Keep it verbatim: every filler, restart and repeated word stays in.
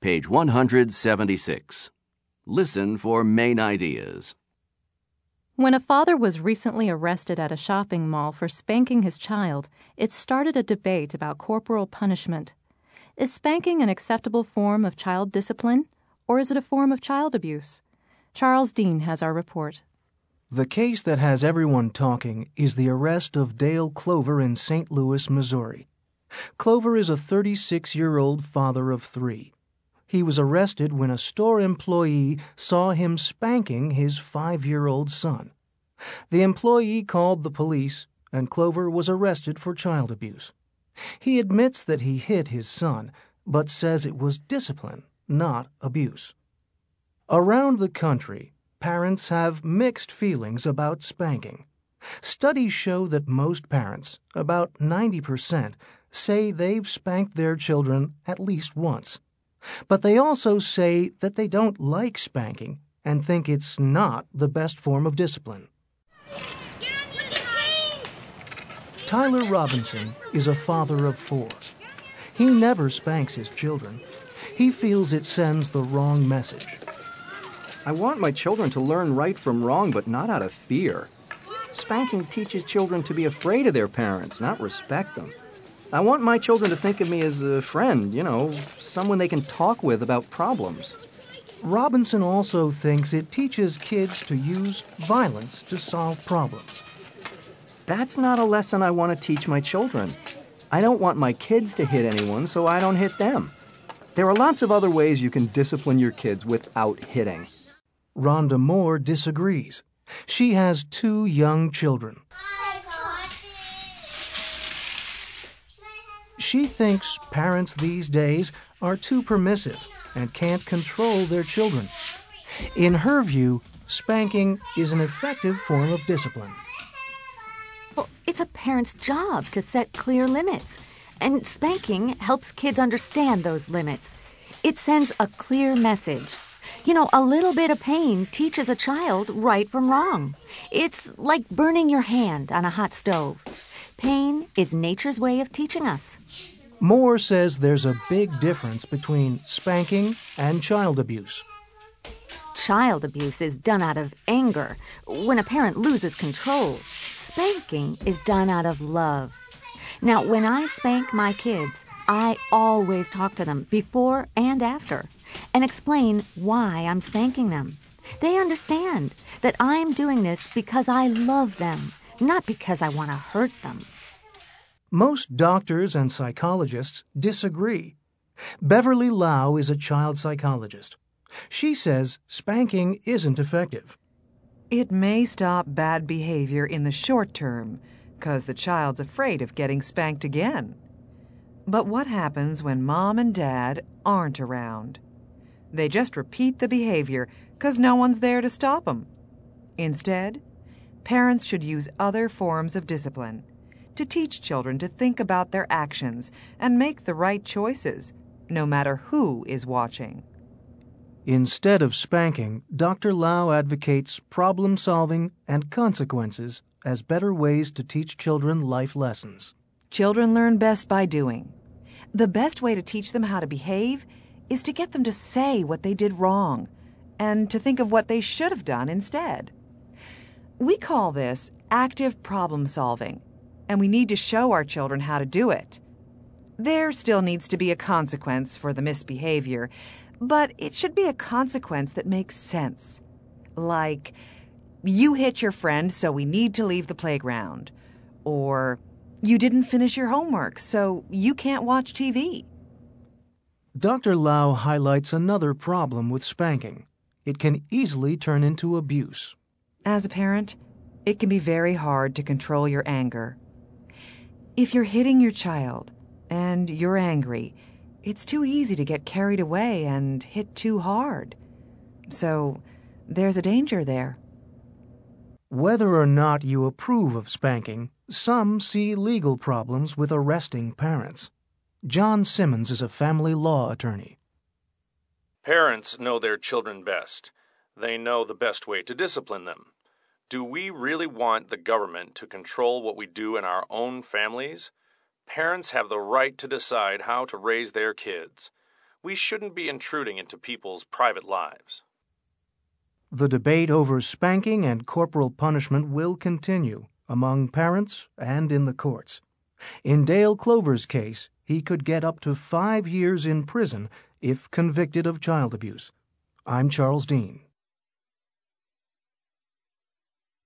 page one hundred seventy-six. Listen for main ideas. When a father was recently arrested at a shopping mall for spanking his child, it started a debate about corporal punishment. Is spanking an acceptable form of child discipline, or is it a form of child abuse? Charles Dean has our report. The case that has everyone talking is the arrest of Dale Clover in Saint Louis, Missouri. Clover is a thirty-six-year-old father of three. He was arrested when a store employee saw him spanking his five-year-old son. The employee called the police, and Clover was arrested for child abuse. He admits that he hit his son, but says it was discipline, not abuse. Around the country, parents have mixed feelings about spanking. Studies show that most parents, about ninety percent, say they've spanked their children at least once. But they also say that they don't like spanking and think it's not the best form of discipline. Tyler Robinson is a father of four. He never spanks his children. He feels it sends the wrong message. I want my children to learn right from wrong, but not out of fear. Spanking teaches children to be afraid of their parents, not respect them. I want my children to think of me as a friend, you know, someone they can talk with about problems. Robinson also thinks it teaches kids to use violence to solve problems. That's not a lesson I want to teach my children. I don't want my kids to hit anyone, so I don't hit them. There are lots of other ways you can discipline your kids without hitting. Rhonda Moore disagrees. She has two young children. She thinks parents these days are too permissive and can't control their children. In her view, spanking is an effective form of discipline. Well, it's a parent's job to set clear limits, and spanking helps kids understand those limits. It sends a clear message. You know, a little bit of pain teaches a child right from wrong. It's like burning your hand on a hot stove. Pain is nature's way of teaching us. Moore says there's a big difference between spanking and child abuse. Child abuse is done out of anger, when a parent loses control. Spanking is done out of love. Now, when I spank my kids, I always talk to them before and after and explain why I'm spanking them. They understand that I'm doing this because I love them, not because I want to hurt them. Most doctors and psychologists disagree. Beverly Lau is a child psychologist. She says spanking isn't effective. It may stop bad behavior in the short term, because the child's afraid of getting spanked again. But what happens when mom and dad aren't around? They just repeat the behavior because no one's there to stop them. Instead, parents should use other forms of discipline to teach children to think about their actions and make the right choices, no matter who is watching. Instead of spanking, Doctor Lau advocates problem-solving and consequences as better ways to teach children life lessons. Children learn best by doing. The best way to teach them how to behave is to get them to say what they did wrong and to think of what they should have done instead. We call this active problem solving, and we need to show our children how to do it. There still needs to be a consequence for the misbehavior, but it should be a consequence that makes sense. Like, you hit your friend, so we need to leave the playground. Or, you didn't finish your homework, so you can't watch T V. Doctor Lau highlights another problem with spanking. It can easily turn into abuse. As a parent, it can be very hard to control your anger. If you're hitting your child and you're angry, it's too easy to get carried away and hit too hard. So, there's a danger there. Whether or not you approve of spanking, some see legal problems with arresting parents. John Simmons is a family law attorney. Parents know their children best. They know the best way to discipline them. Do we really want the government to control what we do in our own families? Parents have the right to decide how to raise their kids. We shouldn't be intruding into people's private lives. The debate over spanking and corporal punishment will continue among parents and in the courts. In Dale Clover's case, he could get up to five years in prison if convicted of child abuse. I'm Charles Dean.